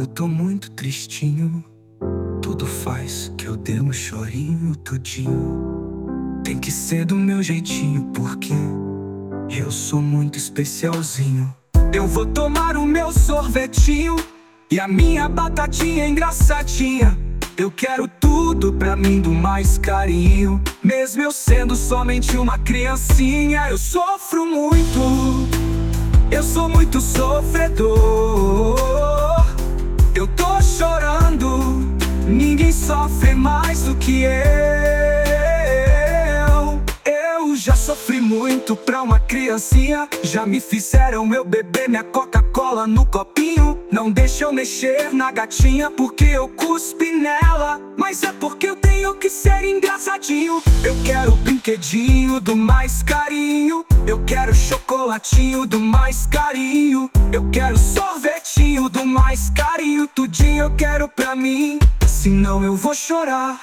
Eu tô muito tristinho, tudo faz que eu dê um chorinho tudinho. Tem que ser do meu jeitinho, porque eu sou muito especialzinho. Eu vou tomar o meu sorvetinho e a minha batatinha engraçadinha. Eu quero tudo pra mim do mais carinho, mesmo eu sendo somente uma criancinha. Eu sofro muito, eu sou muito sofredor. Eu tô chorando, ninguém sofre mais do que eu. Eu já sofri muito pra uma criancinha. Já me fizeram eu beber minha Coca-Cola no copinho. Não deixa eu mexer na gatinha porque eu cuspi nela, mas é porque eu tenho que ser engraçadinho. Eu quero brinquedinho do mais carinho, eu quero chocolatinho do mais carinho, eu quero sorvetinho do mais carinho. Tudinho eu quero pra mim, senão eu vou chorar.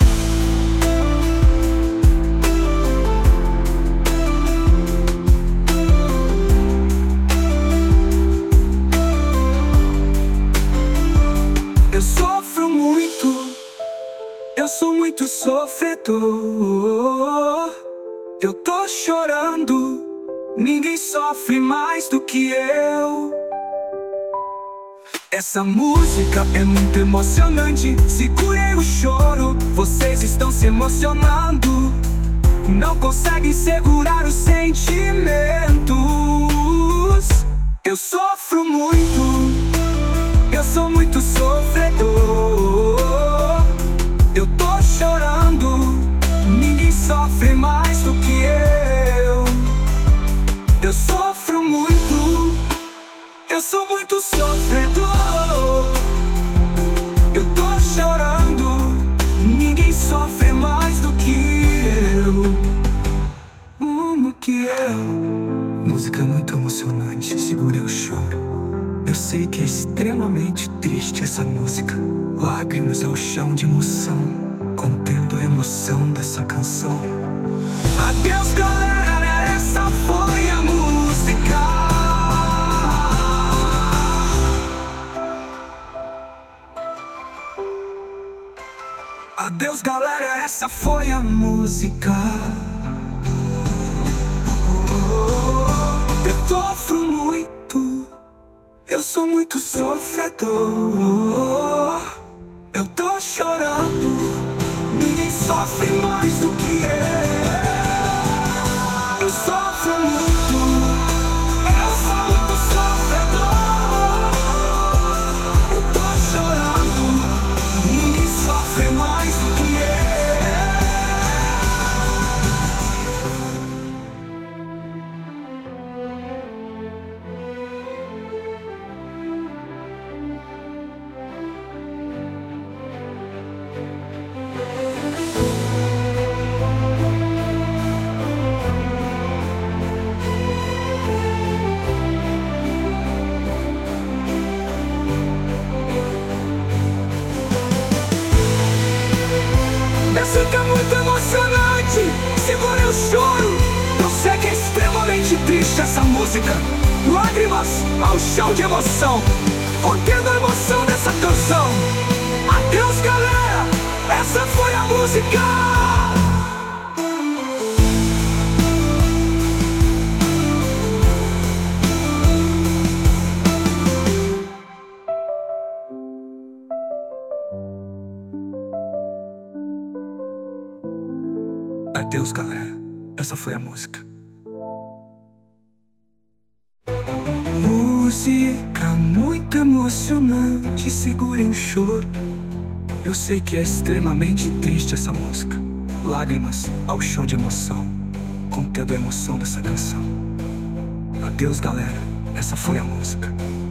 Eu sofro muito, eu sou muito sofredor. Eu tô chorando, ninguém sofre mais do que eu. Essa música é muito emocionante. Segurei o choro, vocês estão se emocionando. Não conseguem segurar os sentimentos. Eu sofro muito, eu sou muito sofredor. Eu tô chorando, ninguém sofre mais do que eu. Eu sofro muito, eu sou muito sofredor. Eu tô chorando, ninguém sofre mais do que eu. Música muito emocionante, segurei o choro. Eu sei que é extremamente triste essa música. Lágrimas ao chão de emoção, contendo a emoção dessa canção. Adeus galera, essa foi a música. Adeus galera, essa foi a música. Eu sofro muito, eu sou muito sofredor. Eu tô chorando, ninguém sofre mais do que eu. Eu sofro muito, eu sou muito sofredor. Eu tô chorando, ninguém sofre mais do que eu. Música muito emocionante, segurei o choro. Eu sei que é extremamente triste essa música. Lágrimas ao chão de emoção, contendo a emoção dessa canção. Adeus galera, essa foi a música. Adeus galera, essa foi a música. Música muito emocionante, segurem o choro. Eu sei que é extremamente triste essa música. Lágrimas ao chão de emoção, contendo a emoção dessa canção. Adeus galera, essa foi a música.